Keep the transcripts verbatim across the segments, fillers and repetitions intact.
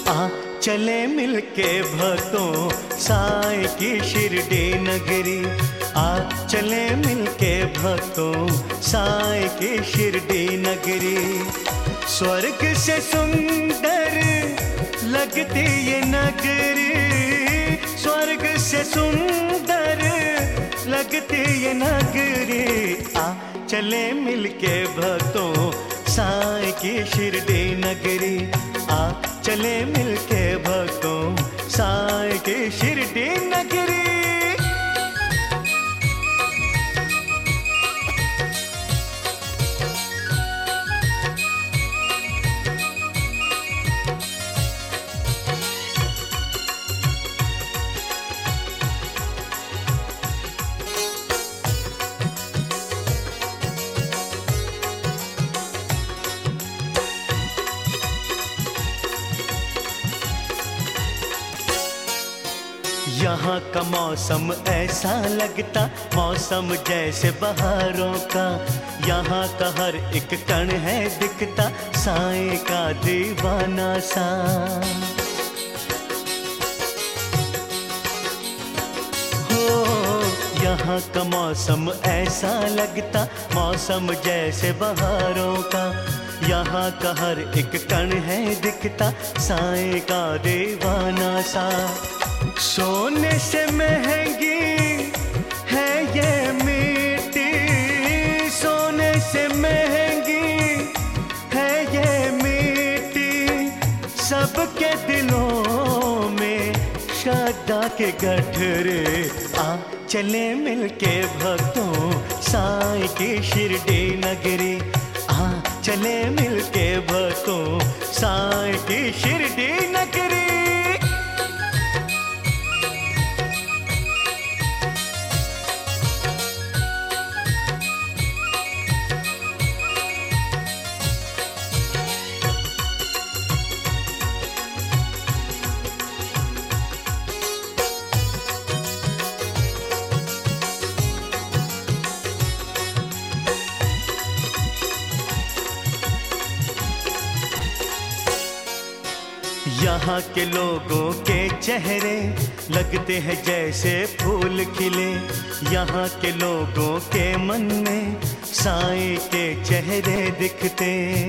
आ चले मिलके भक्तों साईं की शिरडी नगरी। आ चले मिलके भक्तों साईं की शिरडी नगरी। स्वर्ग से सुंदर लगती ये नगरी, स्वर्ग से सुंदर लगती ये नगरी। आ चले मिलके भक्तों साईं की शिरडी नगरी। आ चले मिलके भक्तों साईं की शिरडी नगरी। यहाँ का मौसम ऐसा लगता मौसम जैसे बहारों का। यहाँ का हर एक कण है दिखता साईं का दीवाना सा। हो यहाँ का मौसम ऐसा लगता मौसम जैसे बहारों का। यहाँ का हर एक कण है दिखता साईं का दीवाना सा। सोने से महंगी है ये मिट्टी, सोने से महंगी है ये मिट्टी। सबके दिलों में श्रद्धा के गठरे। आ चले मिलके भक्तों साईं की शिरडी नगरी। आ चले मिलके भक्तों साईं की शिरडी नगरी। यहाँ के लोगों के चेहरे लगते हैं जैसे फूल खिले। यहाँ के लोगों के मन में साईं के चेहरे दिखते।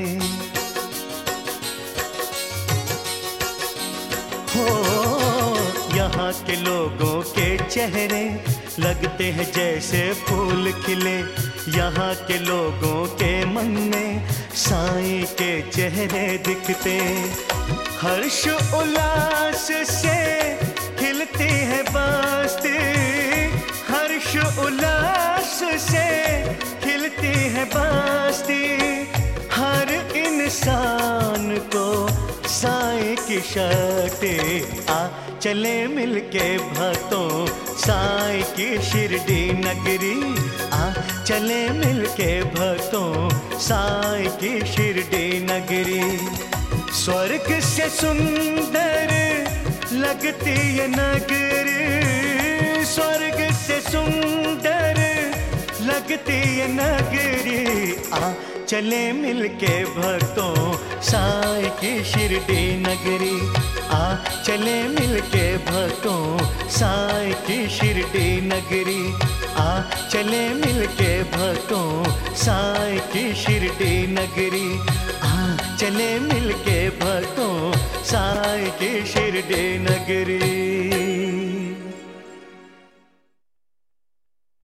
हो यहाँ के लोगों के चेहरे लगते हैं जैसे फूल खिले। यहाँ के लोगों के मन में साईं के चेहरे दिखते। हर्ष उल्लास से खिलती है बस्ती, हर्ष उल्लास से खिलती है बस्ती। हर इंसान को साईं की शक्ति। आ चले मिलके भक्तों साईं की शिरडी नगरी। आ चले मिलके भक्तों साईं की शिरडी नगरी। स्वर्ग से सुंदर लगती ये नगरी, स्वर्ग से सुंदर लगती ये नगरी। आ चले मिलके भक्तों साईं की शिरडी नगरी। आ चले मिलके भक्तों साईं की शिरडी नगरी। आ चले मिलके भक्तों साईं की शिरडी नगरी। आ चले मिलके भक्तों साईं की शिरडी नगरी।